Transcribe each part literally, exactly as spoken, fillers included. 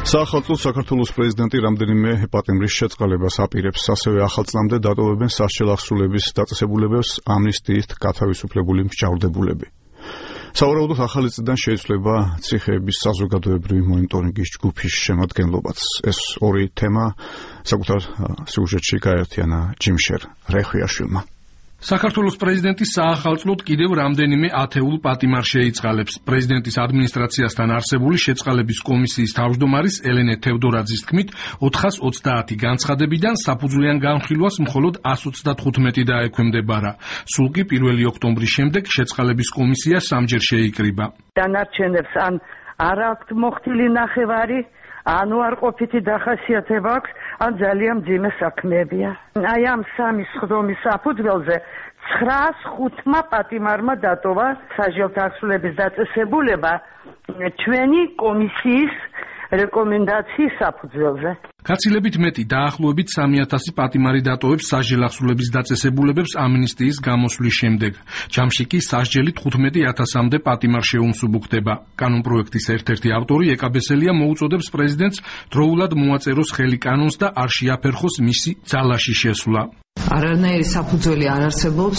საახალწლოდ საქართველოს პრეზიდენტი რამდენიმე პატიმრის შეწყალებას აპირებს, ასევე ახალ წლამდე დატოვებენ სასჯელ აღსრულების დაწესებულებებს ამნისტიით გათავისუფლებული მსჯავრდებულები. სავარაუდოდ ახალი წლიდან შეიცვლება ციხეების საზოგადოებრივი მონიტორინგის ჯგუფის შემადგენლობაც. ეს ორი თემა საკუთარ სიუჟეტში გაერთიანა ჯიმშერ რეხვიაშვილმა. საქართველოს პრეზიდენტი საახალწლოდ კიდევ რამდენიმე ათეულ პატიმარს შეიწყალებს. პრეზიდენტის ადმინისტრაციასთან არსებული შეწყალების კომისიის თავმჯდომარის ელენე თევდორაძის თქმით, ოთხას ოცდაათი განცხადებიდან საფუძვლიან განხილვას მხოლოდ ასს ოცდათხუთმეტი დაექვემდებარა. სულ კი პირველი ოქტომბრის შემდეგ შეწყალების კომისია სამჯერ შეიკრიბა. დანარჩენებს ან არ აქვთ მოხდილი ნახევარი, ან უარყოფითი დახასიათება აქვს, ან ძალიან მძიმე საქმეებია. აი ამ სამი სხდომის საფუძველზე ცხრაას ხუთმა პატიმარმა დატოვა სასჯელთა აღსრულების დაწესებულება ჩვენი კომისიის რეკომენდაციის საფუძველზე. გაცილებით მეტი, დაახლოებით სამი ათასი პატიმარი დატოვებს სასჯელ აღსრულების დაწესებულებებს ამნისტიის გამოსვლის შემდეგ. ჯამში კი სასჯელი თხუთმეტი ათასამდე პატიმარ შეუმსუბუქდება. კანონპროექტის ერთ-ერთი ავტორი ეკაბესელია მოუწოდებს პრეზიდენტს დროულად მოაწეროს ხელი კანონს და არ შეაფერხოს მისი ძალაში შესვლა. არანაირი საფუძველი არ არსებობს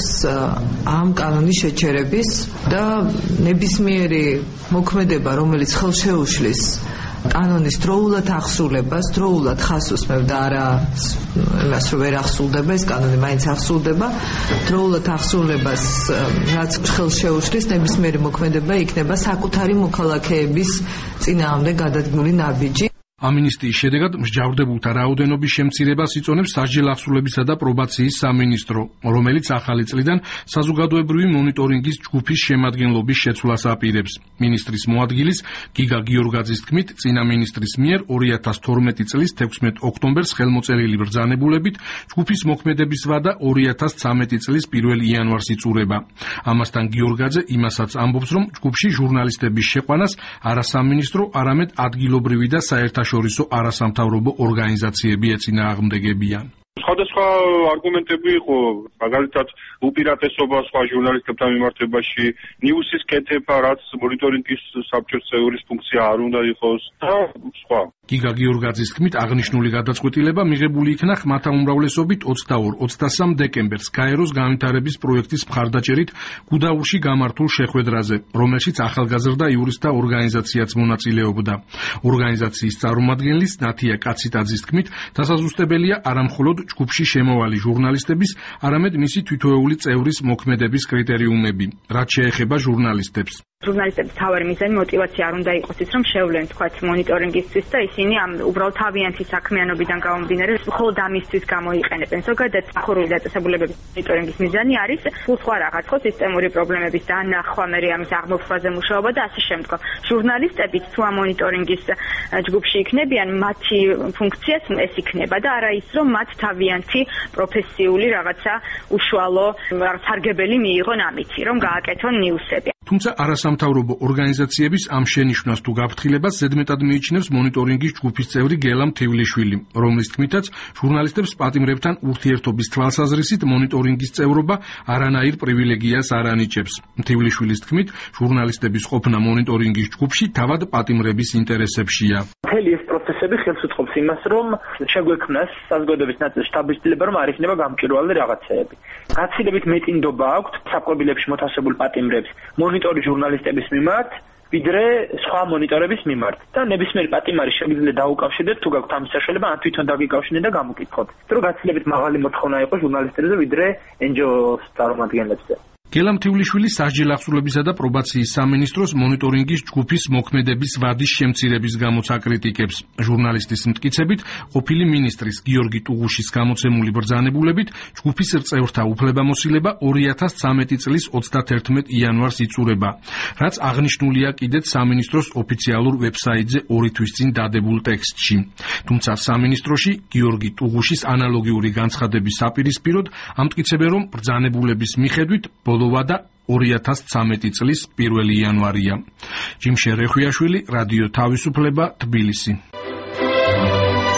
ამ კანონის შეჩერების და ნებისმიერი მოქმედება, რომელიც ხელშეუშლის კანონის დროულად აღსრულებას, დროულად ხაზს უსმევ და არა იმას, რომ ვერ აღსრულდება, ეს კანონი მაინც აღსრულდება. დროულად აღსრულებას, რაც ხელშეუშლის, ნებისმიერი მოქმედება იქნება საკუთარი მოქალაქეების წინააღმდეგ გადადგმული ნაბიჯი. ამნისტიის შედეგად მსჯავრდებულთა რაოდენობის შემცირებას იწონებს სასჯელ აღსრულებისა და პრობაციის სამინისტრო, რომელიც ახალი წლიდან საზოგადოებრივი მონიტორინგის ჯგუფის შემადგენლობის შეცვლას აპირებს. მინისტრის მოადგილის გიგა გიორგაძის თქმით, წინა მინისტრის მიერ ორი ათას თორმეტი წლის თექვსმეტ ოქტომბერს ხელმოწერილი ბრძანებულებით ჯგუფის მოქმედების ვადა ორი ათას ცხრამეტი წლის პირველ იანვარს იწურება. ამასთან გიორგაძე იმასაც ამბობს, რომ ჯგუფში ჟურნალისტების შეყვანას არა სამინისტრო, არამედ ადგილობრივი და საერთაშორისო შორისო არასამთავრობო ორგანიზაციები ეწინააღმდეგებიან. სხვადასხვა არგუმენტები იყო, მაგალითად უპირატესობა სხვა ჟურნალისტებთან მიმართებაში, ნიუსის კეთება, რაც მონიტორინგის საბჭოს წევრის ფუნქცია არ უნდა იყოს და სხვა. გიგა გიორგაძის თქმით, აღნიშნული გადაწყვეტილება მიღებული იქნა ხმათა უმრავლესობით ოცდაორ ოცდასამ დეკემბერს გაეროს განვითარების პროექტის მხარდაჭერით გუდაურში გამართულ შეხვედრაზე, რომელშიც ახალგაზრდა იურისტთა ორგანიზაციაც მონაწილეობდა. ორგანიზაციის წარმომადგენლის ნათია კაციტაძის თქმით, დასაზუსტებელია არამხოლოდ ჯგუფში შემოვალი ჟურნალისტების, არამედ მისი თითოეული წევრის მოქმედების კრიტერიუმები, რაც შეეხება ჟურნალისტებს. ჟურნალისტების თავარი მიზანი მოტივაცია არ უნდა იყოს ის, რომ შევლენ თქვათ მონიტორინგისთვის და ისინი ამ უბრალოდ თავიანთი საქმიანობიდან გამომდინარე მხოლოდ ამისთვის გამოიყენებენ. ზოგადად ახორული დაწესებულებების მონიტორინგის მიზანი არის სულ სხვა რაღაც, ხო, სისტემური პრობლემების დანახვა, მერე ამის აღმოფხვაზე მუშაობა და ასე შემდგომ. ჟურნალისტებიც თუ ამ მონიტორინგის ჯგუფში იქნებიან, მათი ფუნქციაც ეს იქნება და არა ის, რომ მათ თავიანთი პროფესიული რაღაცა უშუალო სარგებელი მიიღონ ამითი, რომ გააკეთონ ნიუსები. თუმცა არასამთავრობო ორგანიზაციების ამ შენიშვნას თუ გაფრთხილებას ზედმეტად მიიჩნევს მონიტორინგის ჯგუფის წევრი გელა მთივლიშვილი, რომლის თქმითაც ჟურნალისტებს პატიმრებთან ურთიერთობის თვალსაზრისით მონიტორინგის წევრობა არანაირ პრივილეგიას არ ანიჭებს. მთივლიშვილის თქმით, ჟურნალისტების ყოფნა მონიტორინგის ჯგუფში თავად პატიმრების ინტერესებშია. მთელი ეს პროცესები ხელს უწყობს იმას, რომ შეგვექმნას საზოგადოების ნაწილში დაბეჭდილება, რომ არ იქნება გამჭვირვალე რაღაცეები. გაცილებით მეტი ნდობა აქვთ საკვებილებში მოთავსებულ პატიმრებს მონიტორი ჟურნალისტების მიმართ, ვიდრე სხვა მონიტორების მიმართ. და ნებისმიერი პატიმარი შეგვიძლია დაუკავშირდეთ, თუ გაქვთ ამის საშუალება, ან თვითონ დაგიკავშირდეთ და გამოკითხოთ. რომ გაცილებით მაღალი მოთხოვნა იყო ჟურნალისტებზე, ვიდრე εν ჯი ოს წარმომადგენლებზე. გელა მთივლიშვილი სასჯელ აღსრულებისა და პრობაციის სამინისტროს მონიტორინგის ჯგუფის მოქმედების ვადის შემცირების გამოც აკრიტიკებს. ჟურნალისტის მტკიცებით, ყოფილი მინისტრის გიორგი ტუღუშის გამოცემული ბრძანებულებით ჯგუფის წევრთა უფლებამოსილება ორი ათას ცხრამეტი წლის ოცდათერთმეტ იანვარს იწურება, რაც აღნიშნულია კიდეც სამინისტროს ოფიციალურ ვებსაიტზე ორი თვის წინ დადებულ ტექსტში. თუმცა სამინისტროში გიორგი ტუღუშის ანალოგიური განცხადების საპირისპიროდ ამტკიცებენ, რომ ბრძანებულების მიხედვით ბოლოვა და ორი ათას ცხრამეტი წლის პირველი იანვარია. ჯიმშერ რეხვიაშვილი, რადიო თავისუფლება, თბილისი.